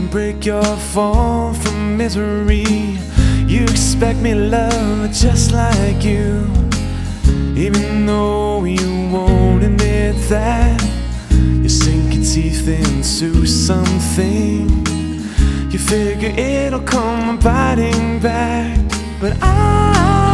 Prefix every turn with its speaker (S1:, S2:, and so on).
S1: break your fall from misery. You expect me to love just like you, even though you won't admit that. You sink your teeth into something. You figure it'll come biting back, but I